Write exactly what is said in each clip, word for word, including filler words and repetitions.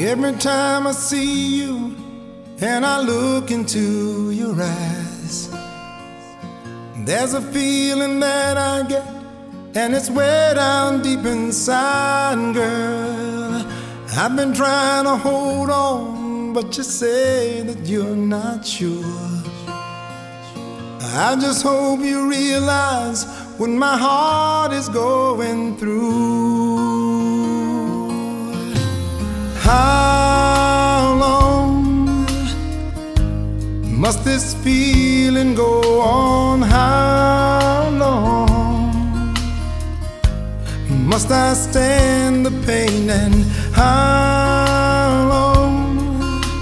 Every time I see you and I look into your eyes, there's a feeling that I get, and it's way down deep inside, girl. I've been trying to hold on, but you say that you're not sure. I just hope you realize what my heart is going through. How long must this feeling go on? How long must I stand the pain? And how long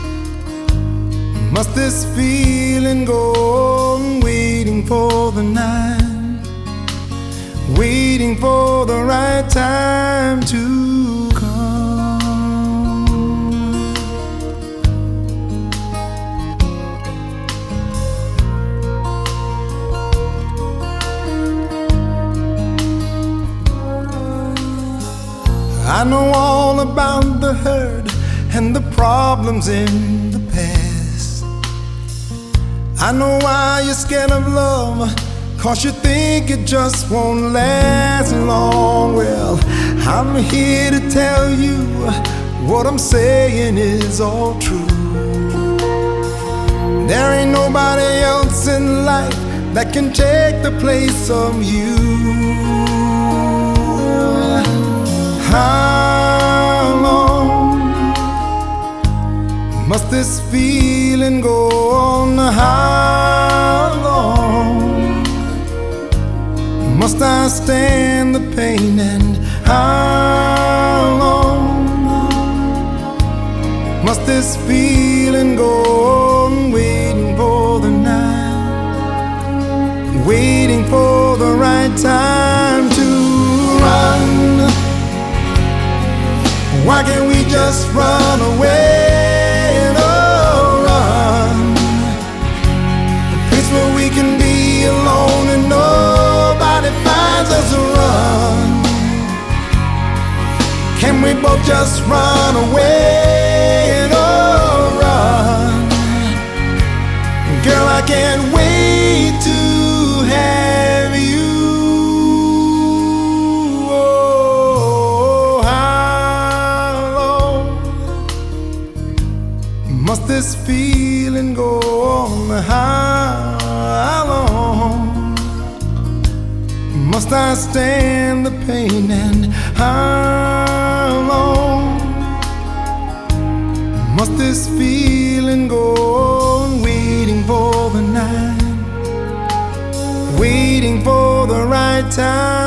must this feeling go on? Waiting for the night, waiting for the right time to come. I know all about the hurt and the problems in the past. I know why you're scared of love, 'cause you think it just won't last long. Well, I'm here to tell you what I'm saying is all true. There ain't nobody else in life that can take the place of you. How long must this feeling go on? How long must I stand the pain? And how long must this feeling go on? Waiting for the night, waiting for the right time to run. Why can't we just run away? Oh, run. A place where we can be alone and nobody finds us. Run. Can we both just run away? Oh, run. Girl, I can't wait to have you. Must this feeling go on? How long must I stand the pain? And how long must this feeling go on? Waiting for the night, waiting for the right time.